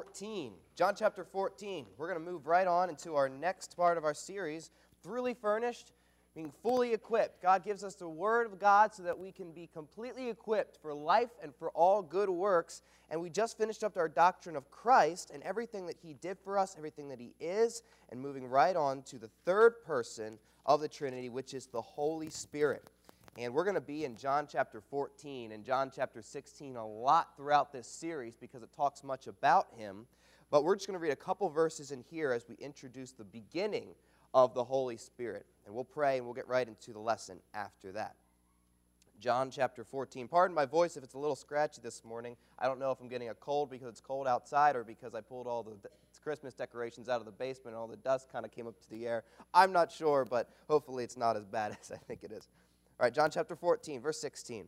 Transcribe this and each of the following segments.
14. John chapter 14. We're going to move right on into our next part of our series, Thoroughly Furnished, being fully equipped. God gives us the Word of God so that we can be completely equipped for life and for all good works. And we just finished up our doctrine of Christ and everything that He did for us, everything that He is, and moving right on to the third person of the Trinity, which is the Holy Spirit. And we're going to be in John chapter 14 and John chapter 16 a lot throughout this series because it talks much about Him. But we're just going to read a couple verses in here as we introduce the beginning of the Holy Spirit. And we'll pray and we'll get right into the lesson after that. John chapter 14. Pardon my voice if it's a little scratchy this morning. I don't know if I'm getting a cold because it's cold outside or because I pulled all the Christmas decorations out of the basement and all the dust kind of came up to the air. I'm not sure, but hopefully it's not as bad as I think it is. All right, John chapter 14, verse 16.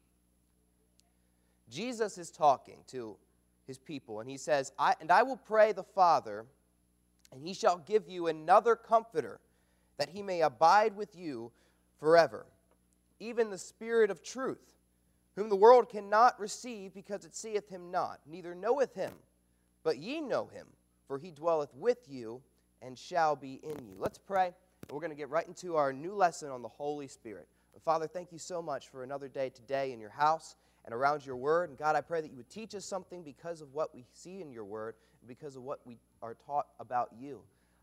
Jesus is talking to His people, and He says, I will pray the Father, and He shall give you another Comforter, that He may abide with you forever, even the Spirit of truth, whom the world cannot receive, because it seeth Him not, neither knoweth Him. But ye know Him, for He dwelleth with you, and shall be in you. Let's pray, and we're going to get right into our new lesson on the Holy Spirit. Father, thank you so much for another day today in your house and around your word. And God, I pray that you would teach us something because of what we see in your word and because of what we are taught about you.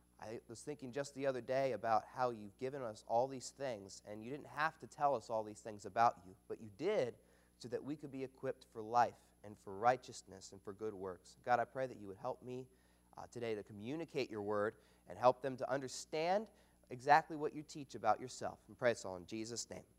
I was thinking just the other day about how you've given us all these things, and you didn't have to tell us all these things about you, but you did so that we could be equipped for life and for righteousness and for good works. God, I pray that you would help me today to communicate your word and help them to understand exactly what you teach about yourself. And pray this all in Jesus' name.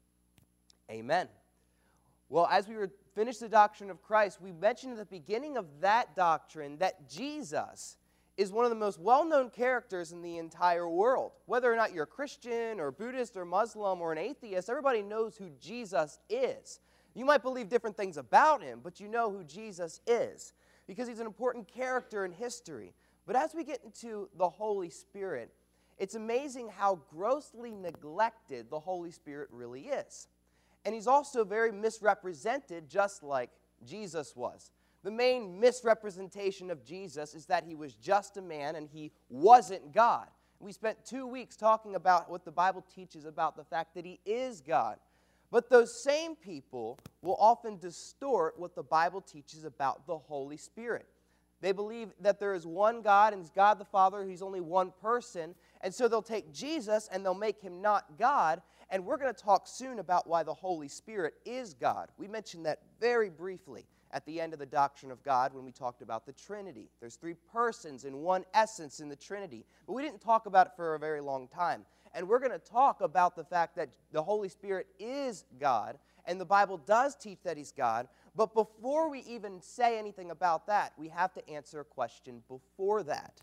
Amen. Well, as we finished the doctrine of Christ, we mentioned at the beginning of that doctrine that Jesus is one of the most well-known characters in the entire world. Whether or not you're a Christian or Buddhist or Muslim or an atheist, everybody knows who Jesus is. You might believe different things about Him, but you know who Jesus is because He's an important character in history. But as we get into the Holy Spirit, it's amazing how grossly neglected the Holy Spirit really is. And He's also very misrepresented, just like Jesus was. The main misrepresentation of Jesus is that He was just a man and He wasn't God. We spent 2 weeks talking about what the Bible teaches about the fact that He is God. But those same people will often distort what the Bible teaches about the Holy Spirit. They believe that there is one God, and it's God the Father. He's only one person. And so they'll take Jesus and they'll make Him not God. And we're going to talk soon about why the Holy Spirit is God. We mentioned that very briefly at the end of the doctrine of God when we talked about the Trinity. There's three persons and one essence in the Trinity. But we didn't talk about it for a very long time. And we're going to talk about the fact that the Holy Spirit is God. And the Bible does teach that He's God. But before we even say anything about that, we have to answer a question before that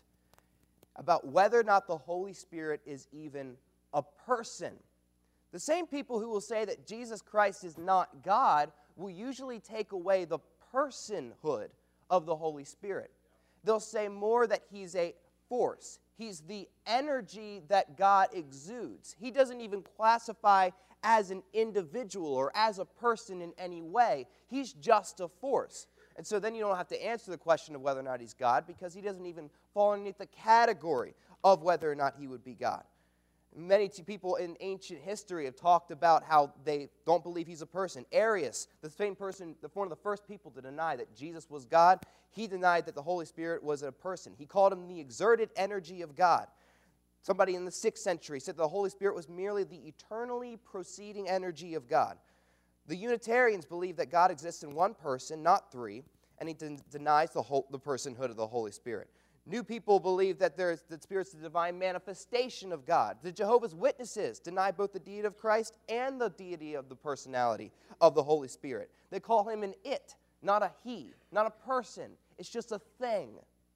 about whether or not the Holy Spirit is even a person. The same people who will say that Jesus Christ is not God will usually take away the personhood of the Holy Spirit. They'll say more that He's a force. He's the energy that God exudes. He doesn't even classify as an individual or as a person in any way. He's just a force. And so then you don't have to answer the question of whether or not He's God because He doesn't even fall underneath the category of whether or not He would be God. Many people in ancient history have talked about how they don't believe He's a person. Arius, the same person, one of the first people to deny that Jesus was God, he denied that the Holy Spirit was a person. He called Him the exerted energy of God. Somebody in the 6th century said the Holy Spirit was merely the eternally proceeding energy of God. The Unitarians believe that God exists in one person, not three, and He denies the personhood of the Holy Spirit. New people believe that the Spirit's the divine manifestation of God. The Jehovah's Witnesses deny both the deity of Christ and the deity of the personality of the Holy Spirit. They call Him an it, not a he, not a person. It's just a thing.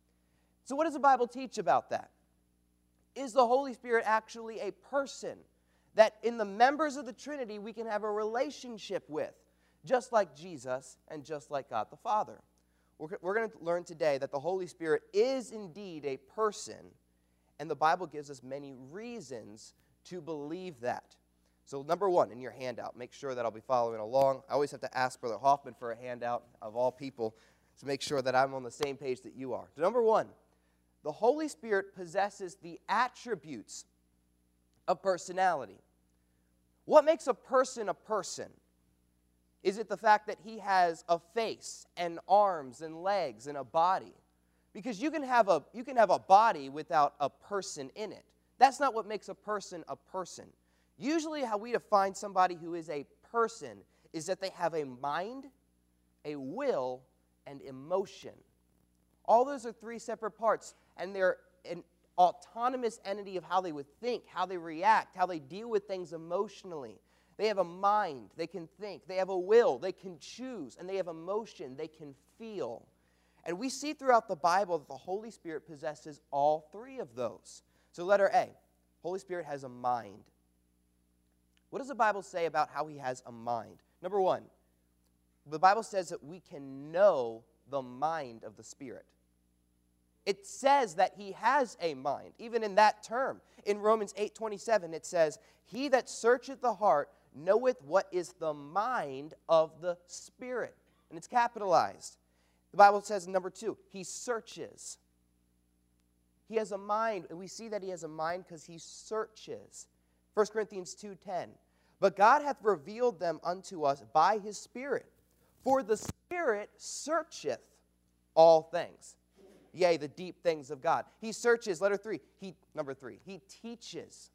So what does the Bible teach about that? Is the Holy Spirit actually a person that in the members of the Trinity we can have a relationship with, just like Jesus and just like God the Father? We're going to learn today that the Holy Spirit is indeed a person, and the Bible gives us many reasons to believe that. So number one, in your handout, make sure that I'll be following along. I always have to ask Brother Hoffman for a handout, of all people. to make sure that I'm on the same page that you are. Number one, the Holy Spirit possesses the attributes of personality. What makes a person a person? Is it the fact that he has a face and arms and legs and a body? Because you can have a body without a person in it. That's not what makes a person a person. Usually how we define somebody who is a person is that they have a mind, a will, and emotion. All those are three separate parts, and they're an autonomous entity of how they would think, how they react, how they deal with things emotionally. They have a mind, they can think. They have a will, they can choose. And they have emotion, they can feel. And we see throughout the Bible that the Holy Spirit possesses all three of those. So letter A, Holy Spirit has a mind. What does the Bible say about how he has a mind? Number one, the Bible says that we can know the mind of the Spirit. It says that he has a mind, even in that term. In Romans 8:27, it says, "He that searcheth the heart knoweth what is the mind of the Spirit." And it's capitalized. The Bible says in number two, he searches. He has a mind, and we see that he has a mind because he searches. 1 Corinthians 2:10, "But God hath revealed them unto us by his Spirit. For the Spirit searcheth all things, yea, the deep things of God." He searches. Number three, he teaches.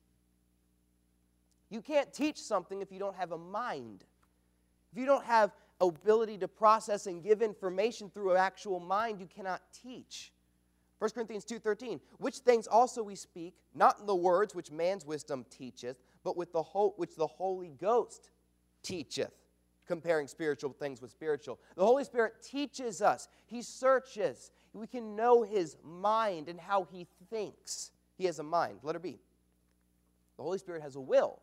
You can't teach something if you don't have a mind. If you don't have ability to process and give information through an actual mind, you cannot teach. 1 Corinthians 2:13, "Which things also we speak, not in the words which man's wisdom teacheth, but with which the Holy Ghost teacheth," comparing spiritual things with spiritual. The Holy Spirit teaches us. He searches. We can know his mind and how he thinks. He has a mind. Letter B, the Holy Spirit has a will.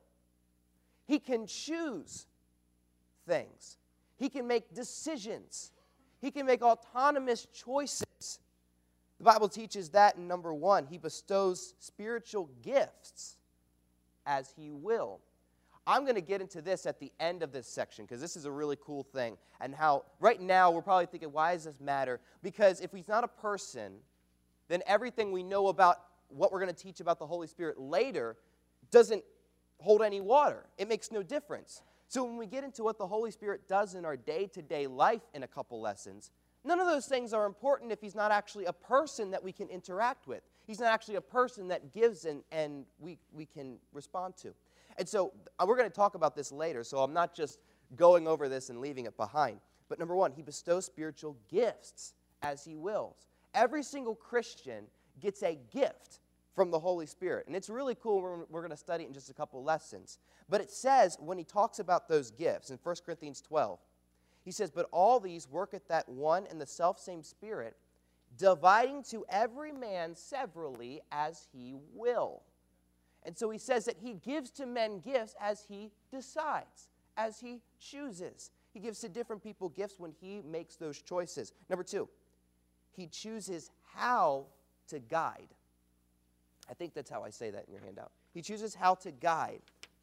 He can choose things. He can make decisions. He can make autonomous choices. The Bible teaches that in number one, he bestows spiritual gifts as he will. I'm going to get into this at the end of this section because this is a really cool thing. And how right now we're probably thinking, why does this matter? Because if he's not a person, then everything we know about what we're going to teach about the Holy Spirit later doesn't hold any water. It makes no difference. So when we get into what the Holy Spirit does in our day-to-day life in a couple lessons, none of those things are important if he's not actually a person that we can interact with. He's not actually a person that gives and we can respond to. And so we're going to talk about this later, so I'm not just going over this and leaving it behind. But number one, he bestows spiritual gifts as he wills. Every single Christian gets a gift from the Holy Spirit. And it's really cool. We're going to study it in just a couple lessons. But it says, when he talks about those gifts, in 1 Corinthians 12, he says, "But all these worketh that one and the selfsame Spirit, dividing to every man severally as he will." And so he says that he gives to men gifts as he decides, as he chooses. He gives to different people gifts when he makes those choices. Number two, he chooses how to guide. I think that's how I say that in your handout. He chooses how to guide.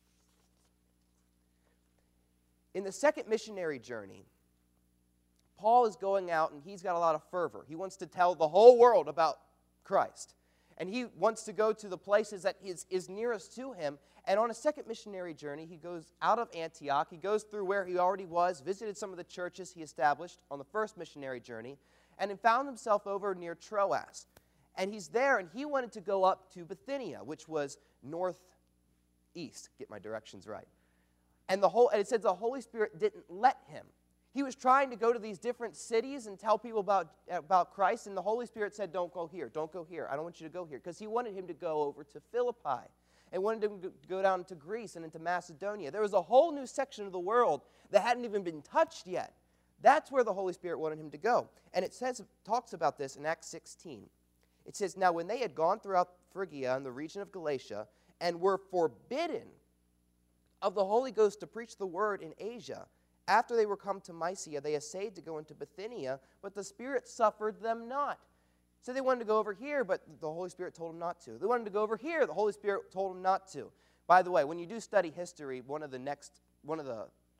In the second missionary journey, Paul is going out and he's got a lot of fervor. He wants to tell the whole world about Christ. And he wants to go to the places that is nearest to him. And on a second missionary journey, he goes out of Antioch. He goes through where he already was, visited some of the churches he established on the first missionary journey, and then found himself over near Troas. And he's there, and he wanted to go up to Bithynia, which was northeast. Get my directions right. And it says the Holy Spirit didn't let him. He was trying to go to these different cities and tell people about Christ, and the Holy Spirit said, "Don't go here, don't go here. I don't want you to go here," because he wanted him to go over to Philippi and wanted him to go down to Greece and into Macedonia. There was a whole new section of the world that hadn't even been touched yet. That's where the Holy Spirit wanted him to go. And it talks about this in Acts 16. It says, "Now when they had gone throughout Phrygia and the region of Galatia and were forbidden of the Holy Ghost to preach the word in Asia, after they were come to Mysia, they essayed to go into Bithynia, but the Spirit suffered them not." So they wanted to go over here, but the Holy Spirit told them not to. They wanted to go over here, the Holy Spirit told them not to. By the way, when you do study history, one of the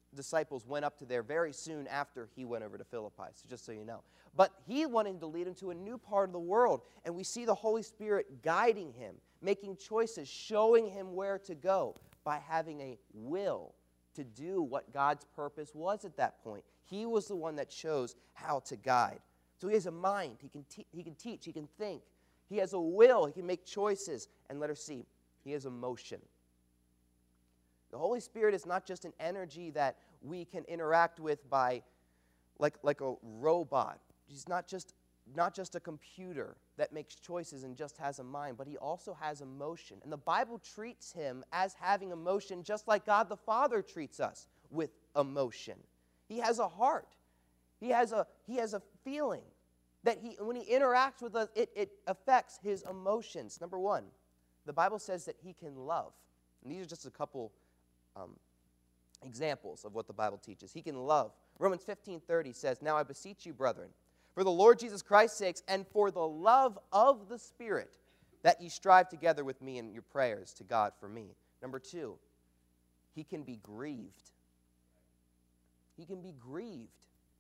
disciples went up to there very soon after he went over to Philippi, so just so you know. But he wanted to lead him to a new part of the world, and we see the Holy Spirit guiding him, making choices, showing him where to go by having a will to do what God's purpose was at that point. He was the one that chose how to guide. So he has a mind. He can teach. He can think. He has a will. He can make choices. And let her see, he has emotion. The Holy Spirit is not just an energy that we can interact with by like a robot. He's not just a computer that makes choices and just has a mind, but he also has emotion. And the Bible treats him as having emotion just like God the Father treats us with emotion. He has a heart. He has a feeling that when he interacts with us, it affects his emotions. Number one, the Bible says that he can love. And these are just a couple examples of what the Bible teaches. He can love. Romans 15:30 says, "Now I beseech you, brethren, for the Lord Jesus Christ's sakes, and for the love of the Spirit, that ye strive together with me in your prayers to God for me." Number two, he can be grieved. He can be grieved.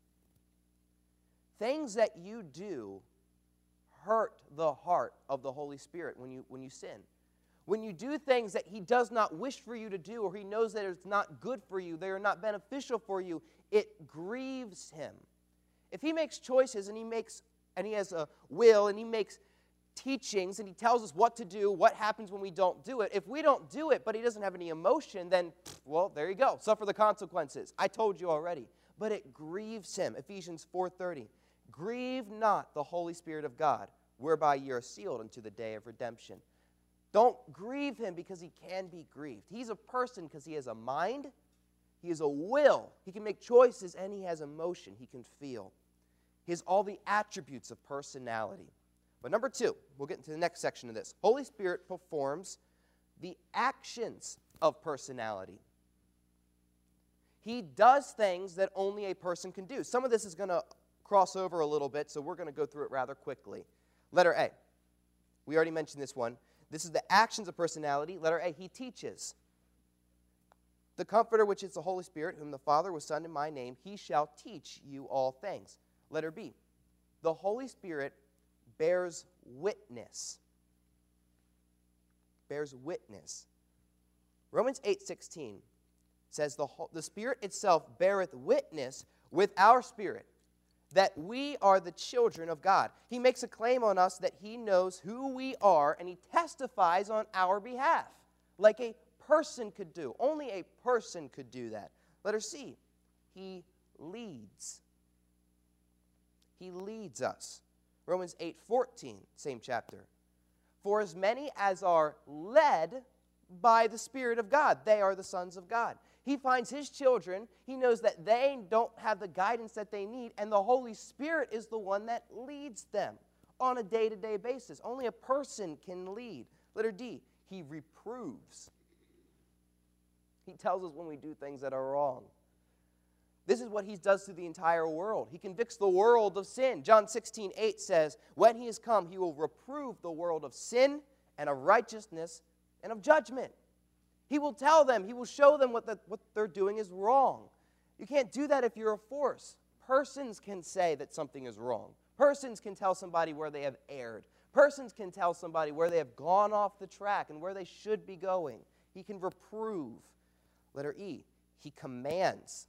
Things that you do hurt the heart of the Holy Spirit when you sin. When you do things that he does not wish for you to do, or he knows that it's not good for you, they are not beneficial for you, it grieves him. If he makes choices and he has a will and he makes teachings and he tells us what to do, what happens when we don't do it, if we don't do it but he doesn't have any emotion, then, well, there you go. Suffer the consequences. I told you already. But it grieves him. Ephesians 4:30. "Grieve not the Holy Spirit of God, whereby ye are sealed unto the day of redemption." Don't grieve him because he can be grieved. He's a person because he has a mind, he has a will, he can make choices, and he has emotion, he can feel. He has all the attributes of personality. But number two, we'll get into the next section of this. Holy Spirit performs the actions of personality. He does things that only a person can do. Some of this is going to cross over a little bit, so we're going to go through it rather quickly. Letter A. We already mentioned this one. This is the actions of personality. Letter A, he teaches. "The Comforter, which is the Holy Spirit, whom the Father will send in my name, he shall teach you all things." Letter B, the Holy Spirit bears witness. Bears witness. Romans 8:16 says, "The Spirit itself beareth witness with our spirit, that we are the children of God." He makes a claim on us that he knows who we are, and he testifies on our behalf, like a person could do. Only a person could do that. Letter C, he leads. He leads us. Romans 8:14, same chapter. "For as many as are led by the Spirit of God, they are the sons of God." He finds his children. He knows that they don't have the guidance that they need, and the Holy Spirit is the one that leads them on a day-to-day basis. Only a person can lead. Letter D, he reproves. He tells us when we do things that are wrong. This is what he does to the entire world. He convicts the world of sin. John 16:8 says, "When he is come, he will reprove the world of sin and of righteousness and of judgment." He will tell them, he will show them what they're doing is wrong. You can't do that if you're a force. Persons can say that something is wrong. Persons can tell somebody where they have erred. Persons can tell somebody where they have gone off the track and where they should be going. He can reprove. Letter E, he commands.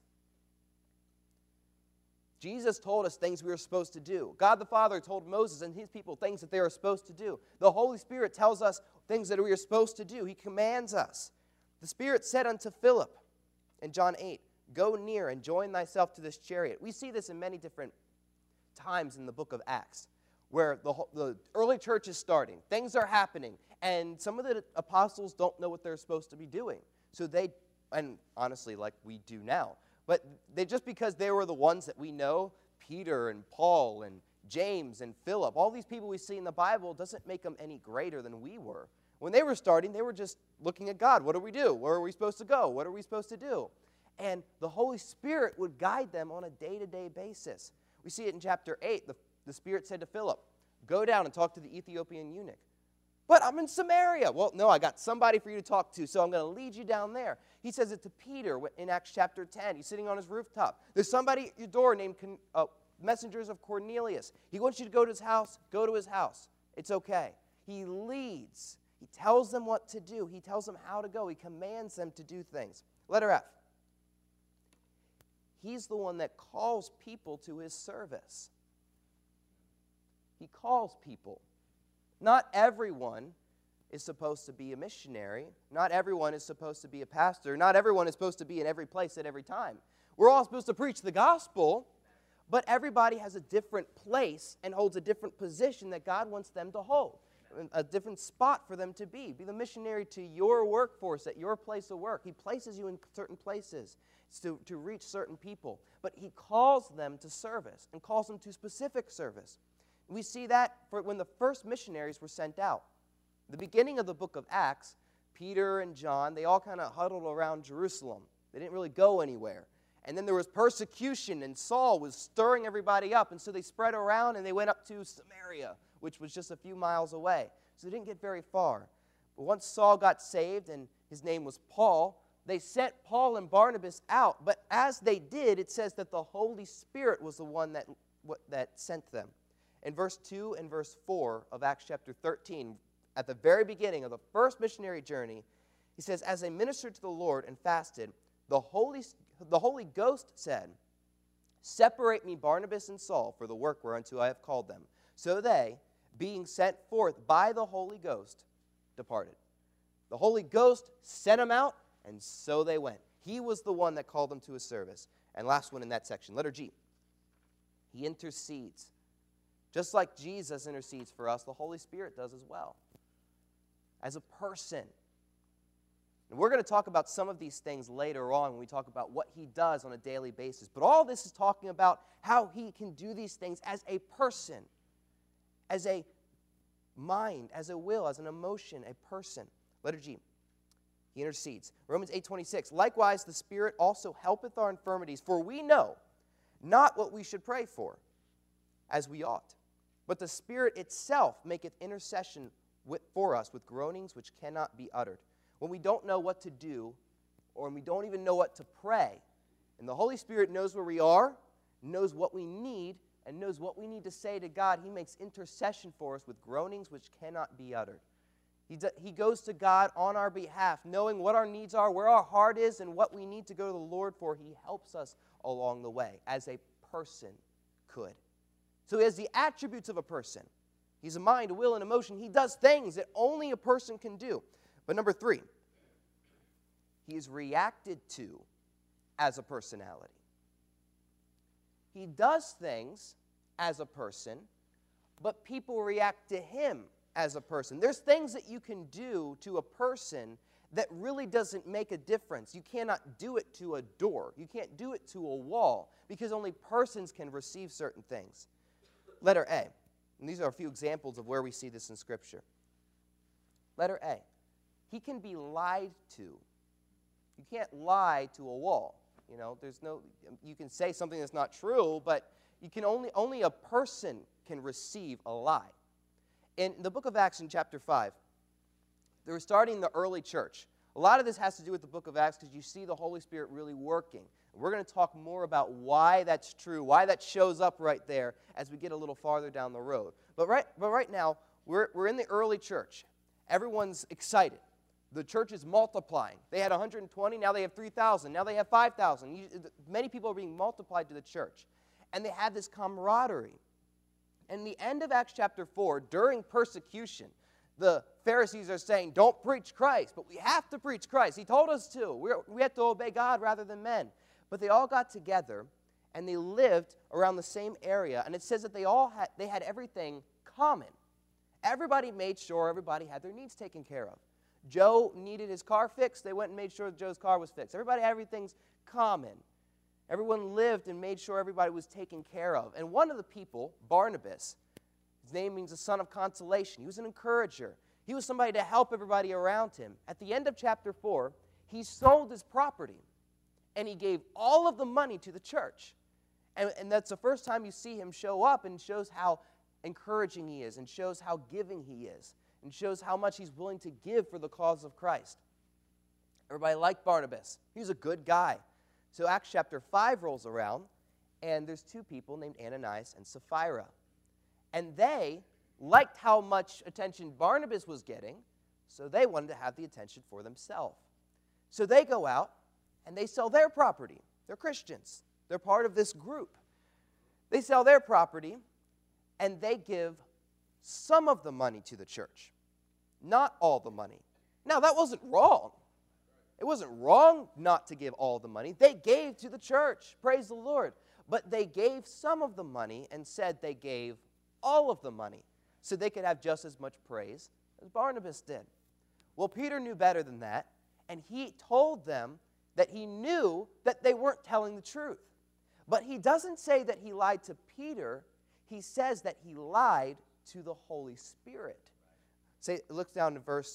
Jesus told us things we were supposed to do. God the Father told Moses and his people things that they were supposed to do. The Holy Spirit tells us things that we are supposed to do. He commands us. The Spirit said unto Philip in John 8, "Go near and join thyself to this chariot." We see this in many different times in the book of Acts, where the early church is starting. Things are happening, and some of the apostles don't know what they're supposed to be doing. So they, and honestly, like we do now, but just because they were the ones that we know, Peter and Paul and James and Philip, all these people we see in the Bible, doesn't make them any greater than we were. When they were starting, they were just looking at God. What do we do? Where are we supposed to go? What are we supposed to do? And the Holy Spirit would guide them on a day-to-day basis. We see it in chapter 8. The Spirit said to Philip, "Go down and talk to the Ethiopian eunuch." But I'm in Samaria. Well, no, I got somebody for you to talk to, so I'm going to lead you down there. He says it to Peter in Acts chapter 10. He's sitting on his rooftop. There's somebody at your door named messengers of Cornelius. He wants you to go to his house. Go to his house. It's okay. He leads. He tells them what to do. He tells them how to go. He commands them to do things. Letter F. He's the one that calls people to his service. He calls people. Not everyone is supposed to be a missionary. Not everyone is supposed to be a pastor. Not everyone is supposed to be in every place at every time. We're all supposed to preach the gospel, but everybody has a different place and holds a different position that God wants them to hold, a different spot for them to be. Be the missionary to your workforce, at your place of work. He places you in certain places to reach certain people, but he calls them to service and calls them to specific service. We see that when the first missionaries were sent out. The beginning of the book of Acts, Peter and John, they all kind of huddled around Jerusalem. They didn't really go anywhere. And then there was persecution, and Saul was stirring everybody up, and so they spread around and they went up to Samaria, which was just a few miles away. So they didn't get very far. But once Saul got saved, and his name was Paul, they sent Paul and Barnabas out. But as they did, it says that the Holy Spirit was the one that sent them. In verse 2 and verse 4 of Acts chapter 13, at the very beginning of the first missionary journey, he says, as they ministered to the Lord and fasted, the Holy Ghost said, separate me Barnabas and Saul for the work whereunto I have called them. So they, being sent forth by the Holy Ghost, departed. The Holy Ghost sent them out, and so they went. He was the one that called them to his service. And last one in that section, letter G. He intercedes. Just like Jesus intercedes for us, the Holy Spirit does as well. As a person. And we're going to talk about some of these things later on when we talk about what he does on a daily basis. But all this is talking about how he can do these things as a person, as a mind, as a will, as an emotion, a person. Letter G. He intercedes. Romans 8:26. Likewise, the Spirit also helpeth our infirmities, for we know not what we should pray for, as we ought. But the Spirit itself maketh intercession for us with groanings which cannot be uttered. When we don't know what to do, or when we don't even know what to pray, and the Holy Spirit knows where we are, knows what we need, and knows what we need to say to God, he makes intercession for us with groanings which cannot be uttered. He goes to God on our behalf, knowing what our needs are, where our heart is, and what we need to go to the Lord for. He helps us along the way, as a person could. So he has the attributes of a person. He's a mind, a will, and emotion. He does things that only a person can do. But number 3, he is reacted to as a personality. He does things as a person, but people react to him as a person. There's things that you can do to a person that really doesn't make a difference. You cannot do it to a door. You can't do it to a wall, because only persons can receive certain things. Letter A. And these are a few examples of where we see this in Scripture. Letter A. He can be lied to. You can't lie to a wall. You can say something that's not true, but you can only a person can receive a lie. In the book of Acts in chapter 5, they were starting the early church. A lot of this has to do with the book of Acts because you see the Holy Spirit really working. We're going to talk more about why that's true, why that shows up right there as we get a little farther down the road. But right now, we're in the early church. Everyone's excited. The church is multiplying. They had 120, now they have 3,000, now they have 5,000. Many people are being multiplied to the church. And they had this camaraderie. In the end of Acts chapter 4, during persecution, the Pharisees are saying, don't preach Christ, but we have to preach Christ. He told us to. We have to obey God rather than men. But they all got together, and they lived around the same area. And it says that they had everything common. Everybody made sure everybody had their needs taken care of. Joe needed his car fixed. They went and made sure Joe's car was fixed. Everybody had everything's common. Everyone lived and made sure everybody was taken care of. And one of the people, Barnabas, his name means the son of consolation. He was an encourager. He was somebody to help everybody around him. At the end of chapter 4, he sold his property, and he gave all of the money to the church. And that's the first time you see him show up, and shows how encouraging he is and shows how giving he is. and shows how much he's willing to give for the cause of Christ. Everybody liked Barnabas. He was a good guy. So Acts chapter 5 rolls around, and there's two people named Ananias and Sapphira. And they liked how much attention Barnabas was getting, so they wanted to have the attention for themselves. So they go out, and they sell their property. They're Christians. They're part of this group. They sell their property, and they give some of the money to the church, not all the money. Now, that wasn't wrong. It wasn't wrong not to give all the money. They gave to the church, praise the Lord. But they gave some of the money and said they gave all of the money so they could have just as much praise as Barnabas did. Well, Peter knew better than that, and he told them that he knew that they weren't telling the truth. But he doesn't say that he lied to Peter. He says that he lied to the Holy Spirit. Look down to verse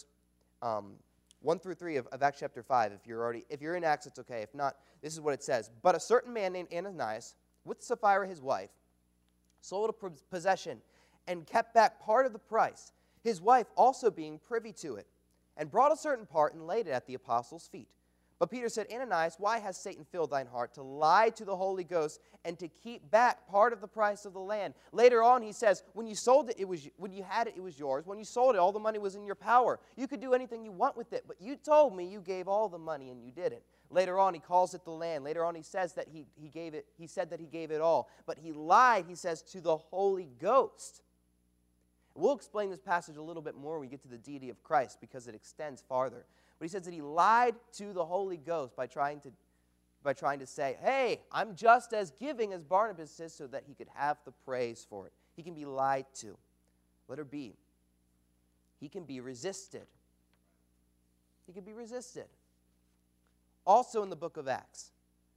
1 through 3 of Acts chapter 5. If you're in Acts, it's okay. If not, this is what it says. But a certain man named Ananias, with Sapphira his wife, sold a possession and kept back part of the price, his wife also being privy to it, and brought a certain part and laid it at the apostles' feet. But Peter said, Ananias, why has Satan filled thine heart to lie to the Holy Ghost and to keep back part of the price of the land? Later on, he says, when you sold it, when you had it, it was yours. When you sold it, all the money was in your power. You could do anything you want with it, but you told me you gave all the money and you didn't. Later on, he calls it the land. Later on, he says that he gave it. He said that he gave it all, but he lied. He says to the Holy Ghost. We'll explain this passage a little bit more when we get to the deity of Christ because it extends farther. But he says that he lied to the Holy Ghost by trying to say, hey, I'm just as giving as Barnabas is, so that he could have the praise for it. He can be lied to. Letter B. He can be resisted. He can be resisted. Also in the book of Acts,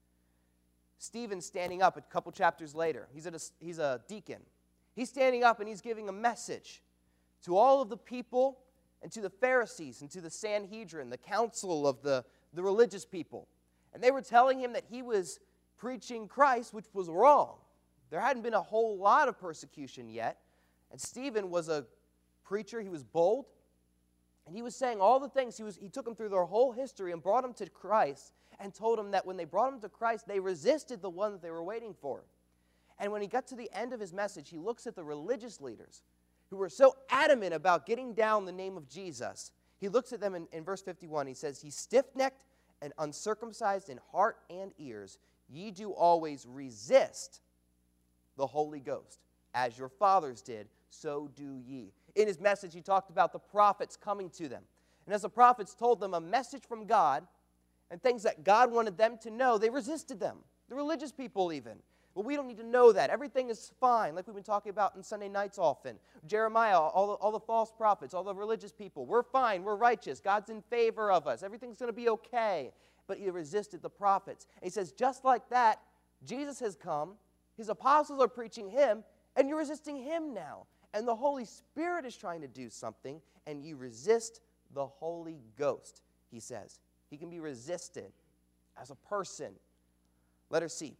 Stephen's standing up a couple chapters later. He's a deacon. He's standing up and he's giving a message to all of the people and to the Pharisees and to the Sanhedrin, the council of the religious people. And they were telling him that he was preaching Christ, which was wrong. There hadn't been a whole lot of persecution yet. And Stephen was a preacher. He was bold. And he was saying all the things. He took them through their whole history and brought them to Christ and told them that when they brought him to Christ, they resisted the one that they were waiting for. And when he got to the end of his message, he looks at the religious leaders who were so adamant about getting down the name of Jesus. He looks at them in verse 51. He says, "Ye stiff-necked and uncircumcised in heart and ears, ye do always resist the Holy Ghost. As your fathers did, so do ye." In his message, he talked about the prophets coming to them. And as the prophets told them a message from God and things that God wanted them to know, they resisted them. The religious people even. Well, we don't need to know that. Everything is fine, like we've been talking about on Sunday nights often. Jeremiah, all the false prophets, all the religious people. We're fine. We're righteous. God's in favor of us. Everything's going to be okay. But he resisted the prophets. And he says, just like that, Jesus has come. His apostles are preaching him, and you're resisting him now. And the Holy Spirit is trying to do something, and you resist the Holy Ghost, he says. He can be resisted as a person. Letter C.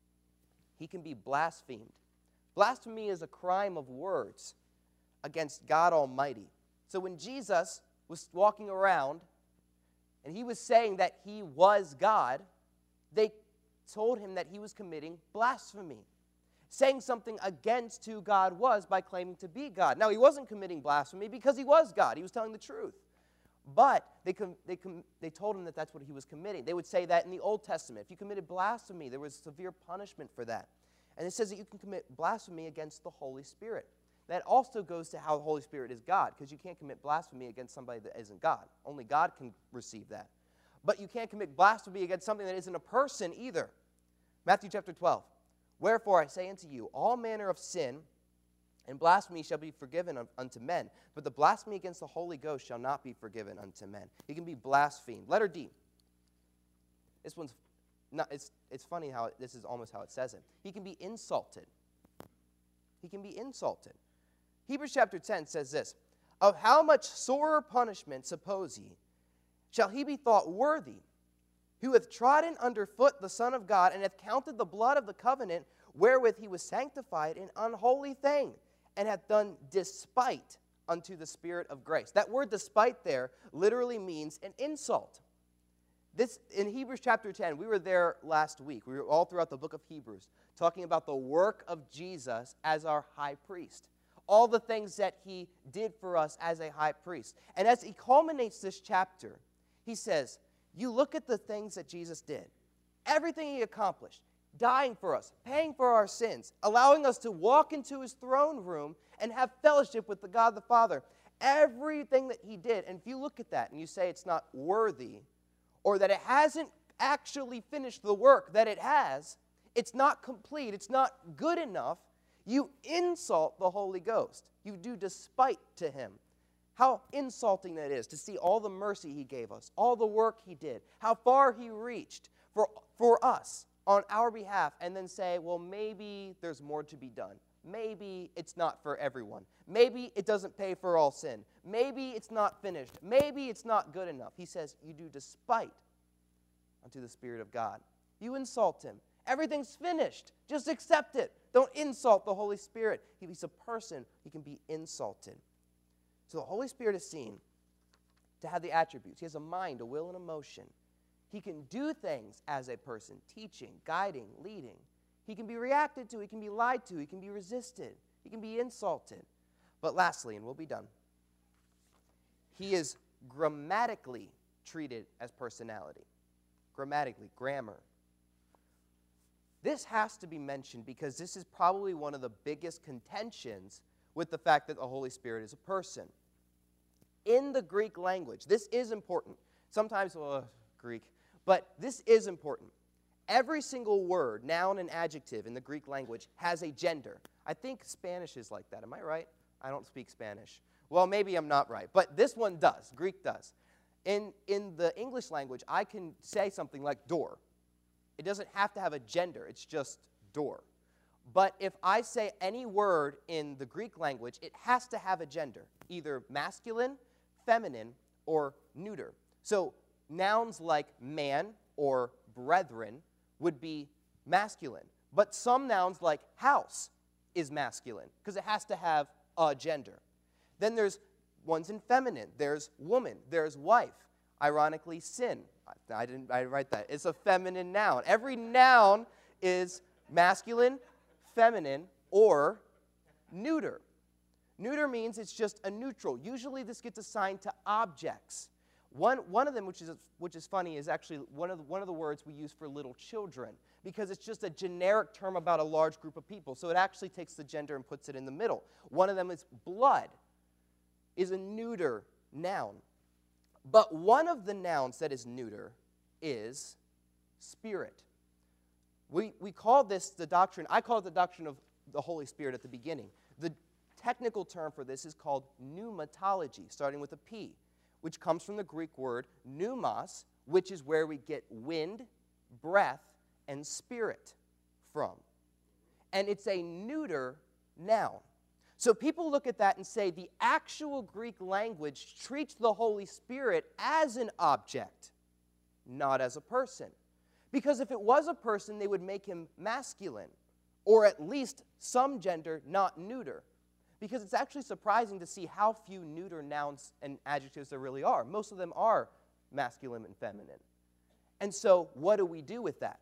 He can be blasphemed. Blasphemy is a crime of words against God Almighty. So when Jesus was walking around and he was saying that he was God, they told him that he was committing blasphemy, saying something against who God was by claiming to be God. Now, he wasn't committing blasphemy because he was God. He was telling the truth. But they told him that that's what he was committing. They would say that in the Old Testament. If you committed blasphemy, there was severe punishment for that. And it says that you can commit blasphemy against the Holy Spirit. That also goes to how the Holy Spirit is God, because you can't commit blasphemy against somebody that isn't God. Only God can receive that. But you can't commit blasphemy against something that isn't a person either. Matthew chapter 12. "Wherefore I say unto you, all manner of sin and blasphemy shall be forgiven unto men, but the blasphemy against the Holy Ghost shall not be forgiven unto men." He can be blasphemed. Letter D. This one's not, it's funny how this is almost how it says it. He can be insulted. He can be insulted. Hebrews chapter 10 says this, "Of how much sorer punishment, suppose ye, shall he be thought worthy, who hath trodden under foot the Son of God, and hath counted the blood of the covenant wherewith he was sanctified an unholy thing, and hath done despite unto the Spirit of grace. That word despite there literally means an insult. This, in Hebrews chapter 10, we were there last week. We were all throughout the book of Hebrews talking about the work of Jesus as our high priest. All the things that he did for us as a high priest. And as he culminates this chapter, he says, you look at the things that Jesus did. Everything he accomplished. Dying for us, paying for our sins, allowing us to walk into his throne room and have fellowship with the God the Father. Everything that he did. And if you look at that and you say it's not worthy, or that it hasn't actually finished the work that it has, it's not complete, it's not good enough, you insult the Holy Ghost. You do despite to him. How insulting that is to see all the mercy he gave us, all the work he did, how far he reached for us on our behalf, and then say, well, maybe there's more to be done. Maybe it's not for everyone. Maybe it doesn't pay for all sin. Maybe it's not finished. Maybe it's not good enough. He says, you do despite unto the Spirit of God. You insult him. Everything's finished. Just accept it. Don't insult the Holy Spirit. He's a person. He can be insulted. So the Holy Spirit is seen to have the attributes. He has a mind, a will, and emotion. He can do things as a person, teaching, guiding, leading. He can be reacted to, he can be lied to, he can be resisted, he can be insulted. But lastly, and we'll be done, he is grammatically treated as personality. Grammatically, grammar. This has to be mentioned because this is probably one of the biggest contentions with the fact that the Holy Spirit is a person. In the Greek language, this is important. Sometimes, Greek. But this is important. Every single word, noun and adjective in the Greek language has a gender. I think Spanish is like that. Am I right? I don't speak Spanish. Well, maybe I'm not right. But this one does. Greek does. In the English language, I can say something like door. It doesn't have to have a gender. It's just door. But if I say any word in the Greek language, it has to have a gender, either masculine, feminine, or neuter. So nouns like man or brethren would be masculine. But some nouns like house is masculine because it has to have a gender. Then there's ones in feminine. There's woman. There's wife. Ironically, sin. I didn't write that. It's a feminine noun. Every noun is masculine, feminine, or neuter. Neuter means it's just a neutral. Usually this gets assigned to objects. One of them, which is funny, is actually one of the words we use for little children because it's just a generic term about a large group of people. So it actually takes the gender and puts it in the middle. One of them is blood, is a neuter noun. But one of the nouns that is neuter is spirit. We call this the doctrine, I call it the doctrine of the Holy Spirit at the beginning. The technical term for this is called pneumatology, starting with a P, which comes from the Greek word pneumos, which is where we get wind, breath, and spirit from. And it's a neuter noun. So people look at that and say the actual Greek language treats the Holy Spirit as an object, not as a person. Because if it was a person, they would make him masculine, or at least some gender, not neuter. Because it's actually surprising to see how few neuter nouns and adjectives there really are. Most of them are masculine and feminine. And so what do we do with that?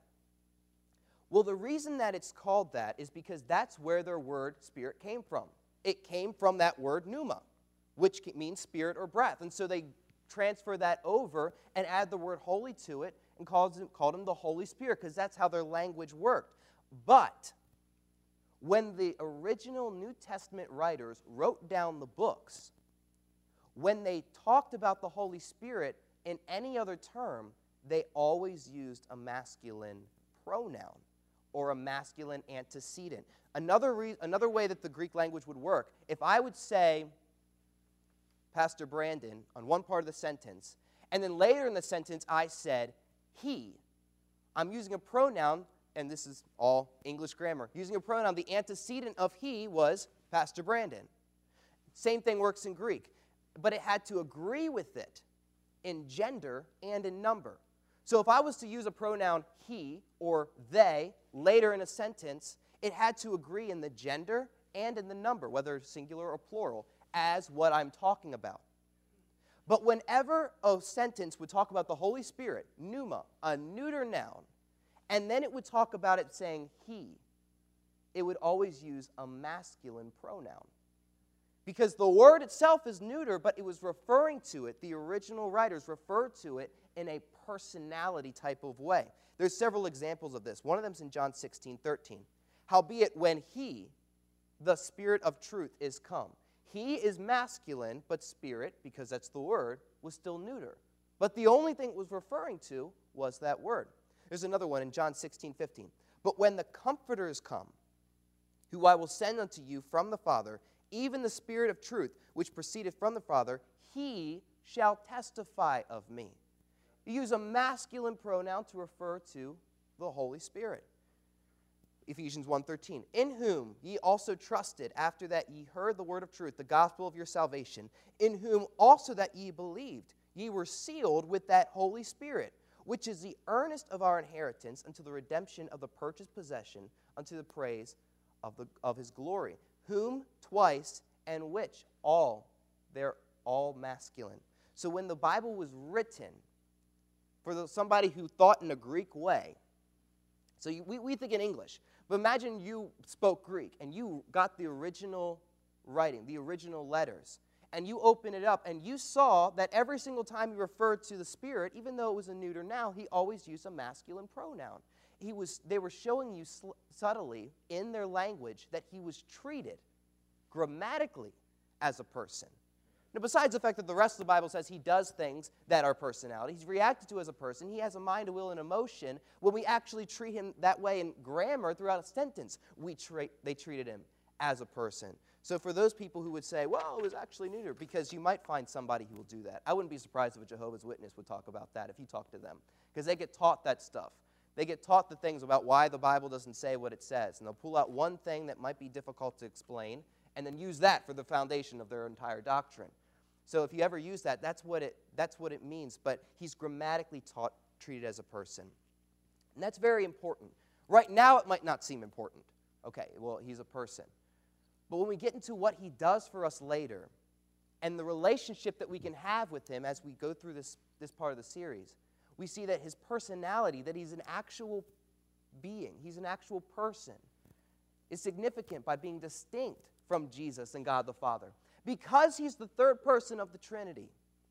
Well, the reason that it's called that is because that's where their word spirit came from. It came from that word pneuma, which means spirit or breath. And so they transfer that over and add the word holy to it and called him the Holy Spirit because that's how their language worked. But when the original New Testament writers wrote down the books, when they talked about the Holy Spirit in any other term, they always used a masculine pronoun or a masculine antecedent. Another way that the Greek language would work, if I would say, Pastor Brandon, on one part of the sentence, and then later in the sentence I said, he, I'm using a pronoun, and this is all English grammar, using a pronoun, the antecedent of he was Pastor Brandon. Same thing works in Greek, but it had to agree with it in gender and in number. So if I was to use a pronoun he or they later in a sentence, it had to agree in the gender and in the number, whether singular or plural. as what I'm talking about. But whenever a sentence would talk about the Holy Spirit, pneuma, a neuter noun, and then it would talk about it saying he, it would always use a masculine pronoun. Because the word itself is neuter, but it was referring to it, the original writers referred to it in a personality type of way. There's several examples of this. One of them is in John 16:13. Howbeit, when he, the Spirit of truth, is come. He is masculine, but Spirit, because that's the word, was still neuter. But the only thing it was referring to was that word. There's another one in John 16:15. But when the Comforter is come, who I will send unto you from the Father, even the Spirit of truth, which proceedeth from the Father, he shall testify of me. You use a masculine pronoun to refer to the Holy Spirit. Ephesians 1:13, in whom ye also trusted, after that ye heard the word of truth, the gospel of your salvation, in whom also that ye believed, ye were sealed with that Holy Spirit, which is the earnest of our inheritance unto the redemption of the purchased possession, unto the praise of his glory, whom twice and which all, they're all masculine. So when the Bible was written, for somebody who thought in a Greek way, so we think in English, but imagine you spoke Greek and you got the original writing, the original letters, and you open it up and you saw that every single time he referred to the Spirit, even though it was a neuter noun, he always used a masculine pronoun. They were showing you subtly in their language that he was treated grammatically as a person. Now, besides the fact that the rest of the Bible says he does things that are personality, he's reacted to as a person, he has a mind, a will, and emotion, when we actually treat him that way in grammar throughout a sentence, they treated him as a person. So for those people who would say, well, it was actually neuter, because you might find somebody who will do that. I wouldn't be surprised if a Jehovah's Witness would talk about that if you talk to them, because they get taught that stuff. They get taught the things about why the Bible doesn't say what it says, and they'll pull out one thing that might be difficult to explain and then use that for the foundation of their entire doctrine. So if you ever use that, that's what it means. But he's grammatically treated as a person. And that's very important. Right now it might not seem important. Okay, well, he's a person. But when we get into what he does for us later and the relationship that we can have with him as we go through this part of the series, we see that his personality, that he's an actual being, he's an actual person, is significant by being distinct from Jesus and God the Father. Because he's the third person of the Trinity,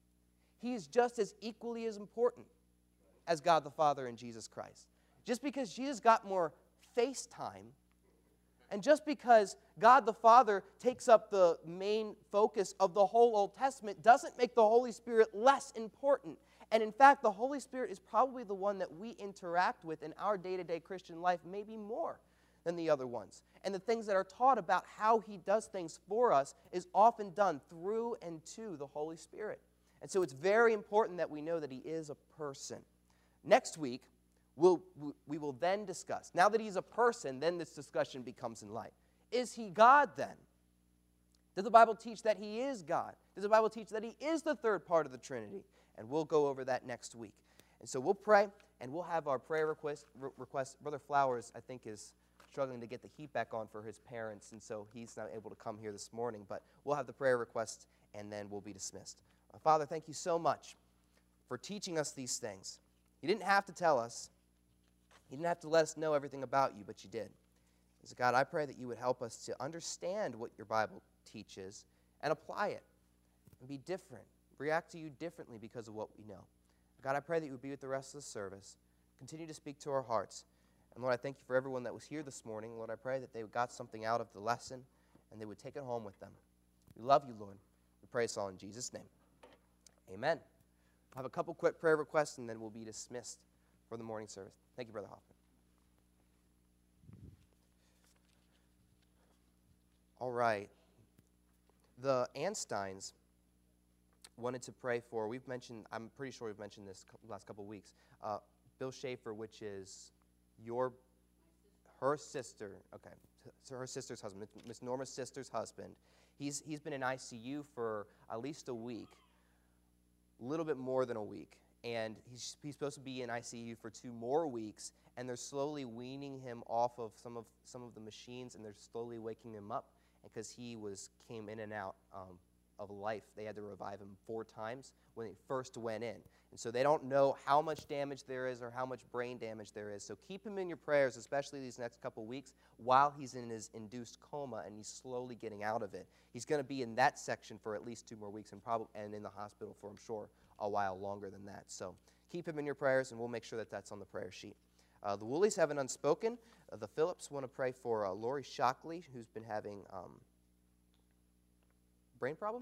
he is just as equally as important as God the Father and Jesus Christ. Just because Jesus got more face time, and just because God the Father takes up the main focus of the whole Old Testament doesn't make the Holy Spirit less important. And in fact, the Holy Spirit is probably the one that we interact with in our day-to-day Christian life maybe more than the other ones. And the things that are taught about how he does things for us is often done through and to the Holy Spirit. And so it's very important that we know that he is a person. Next week, we will then discuss. Now that he's a person, then this discussion becomes in light. Is he God then? Does the Bible teach that he is God? Does the Bible teach that he is the third part of the Trinity? And we'll go over that next week. And so we'll pray, and we'll have our prayer request. Brother Flowers, I think, is struggling to get the heat back on for his parents, and so he's not able to come here this morning. But we'll have the prayer request, and then we'll be dismissed. Father, thank you so much for teaching us these things. You didn't have to tell us. You didn't have to let us know everything about you, but you did. So God, I pray that you would help us to understand what your Bible teaches and apply it and be different, react to you differently because of what we know. God, I pray that you would be with the rest of the service. Continue to speak to our hearts. And Lord, I thank you for everyone that was here this morning. Lord, I pray that they got something out of the lesson and they would take it home with them. We love you, Lord. We pray this all in Jesus' name. Amen. I'll have a couple quick prayer requests and then we'll be dismissed for the morning service. Thank you, Brother Hoffman. All right. The Ansteins wanted to pray for, I'm pretty sure we've mentioned this the last couple of weeks, Bill Schaefer, which is her sister, okay, so her sister's husband, Miss Norma's sister's husband. He's been in ICU for at least a week, a little bit more than a week, and he's supposed to be in ICU for 2 more weeks, and they're slowly weaning him off of some of the machines, and they're slowly waking him up because he came in and out of life. They had to revive him 4 times when he first went in. And so they don't know how much damage there is or how much brain damage there is. So keep him in your prayers, especially these next couple weeks while he's in his induced coma and he's slowly getting out of it. He's going to be in that section for at least 2 more weeks and in the hospital for, I'm sure, a while longer than that. So keep him in your prayers, and we'll make sure that that's on the prayer sheet. The Woolies have an unspoken. The Phillips want to pray for Lori Shockley, who's been having brain problems.